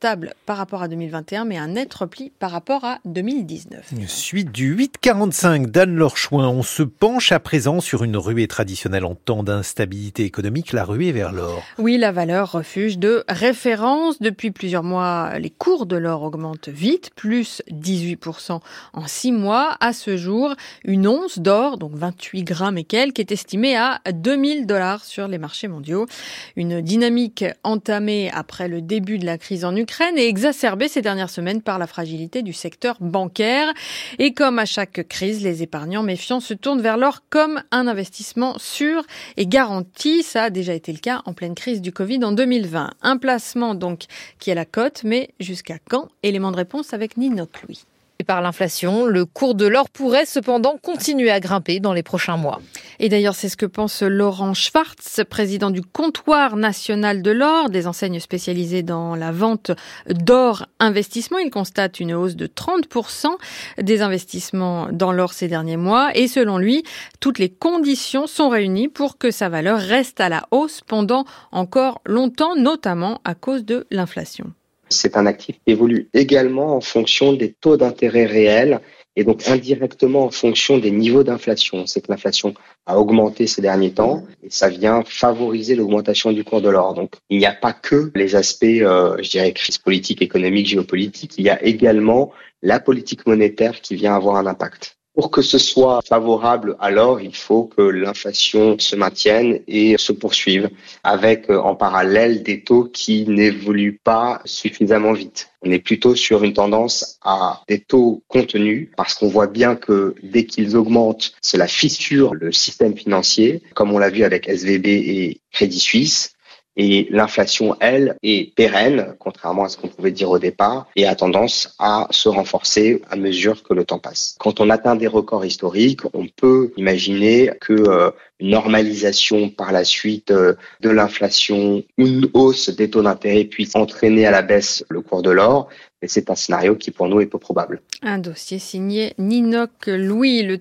stable par rapport à 2021, mais un net repli par rapport à 2019. Suite du 8,45 d'Anne-Laure Chouin. On se penche à présent sur une ruée traditionnelle en temps d'instabilité économique, la ruée vers l'or. Oui, la valeur refuge de référence. Depuis plusieurs mois, les cours de l'or augmentent vite, plus 18% en 6 mois. À ce jour, une once d'or, donc 28 grammes et quelques, est estimée à $2 000 sur les marchés mondiaux. Une dynamique entamée après le début de la crise en Ukraine et exacerbée ces dernières semaines par la fragilité du secteur bancaire. Et comme à chaque crise, les épargnants méfiants se tournent vers l'or comme un investissement sûr et garanti. Ça a déjà été le cas en pleine crise du Covid en 2020. Un placement donc qui est la cote, mais jusqu'à quand? Élément de réponse avec Ninoc Louis. Par l'inflation, le cours de l'or pourrait cependant continuer à grimper dans les prochains mois. Et d'ailleurs, c'est ce que pense Laurent Schwartz, président du comptoir national de l'or, des enseignes spécialisées dans la vente d'or investissement. Il constate une hausse de 30% des investissements dans l'or ces derniers mois. Et selon lui, toutes les conditions sont réunies pour que sa valeur reste à la hausse pendant encore longtemps, notamment à cause de l'inflation. C'est un actif qui évolue également en fonction des taux d'intérêt réels et donc indirectement en fonction des niveaux d'inflation. C'est que l'inflation a augmenté ces derniers temps et ça vient favoriser l'augmentation du cours de l'or. Donc il n'y a pas que les aspects, crise politique, économique, géopolitique, il y a également la politique monétaire qui vient avoir un impact. Pour que ce soit favorable à l'or, il faut que l'inflation se maintienne et se poursuive avec en parallèle des taux qui n'évoluent pas suffisamment vite. On est plutôt sur une tendance à des taux contenus parce qu'on voit bien que dès qu'ils augmentent, cela fissure le système financier, comme on l'a vu avec SVB et Crédit Suisse. Et l'inflation, elle, est pérenne, contrairement à ce qu'on pouvait dire au départ, et a tendance à se renforcer à mesure que le temps passe. Quand on atteint des records historiques, on peut imaginer que une normalisation par la suite de l'inflation ou une hausse des taux d'intérêt puisse entraîner à la baisse le cours de l'or. Et c'est un scénario qui, pour nous, est peu probable. Un dossier signé Ninoc Louis.